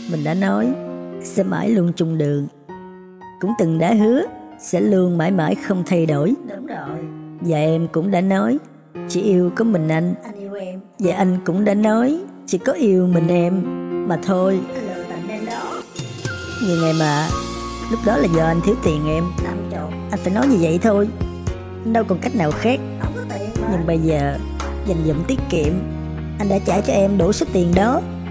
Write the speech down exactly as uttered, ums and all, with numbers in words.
Mình đã nói sẽ mãi luôn chung đường, cũng từng đã hứa sẽ luôn mãi mãi không thay đổi. Đúng rồi. Và em cũng đã nói chỉ yêu có mình anh. Anh yêu em. Và anh cũng đã nói chỉ có yêu mình em mà thôi. Anh lừa tình em đó. Nhưng em à, lúc đó là do anh thiếu tiền em. Năm chục. Anh phải nói như vậy thôi, đâu còn cách nào khác. Không có tiền mà. Nhưng bây giờ dành dụm tiết kiệm, anh đã trả cho em đủ số tiền đó.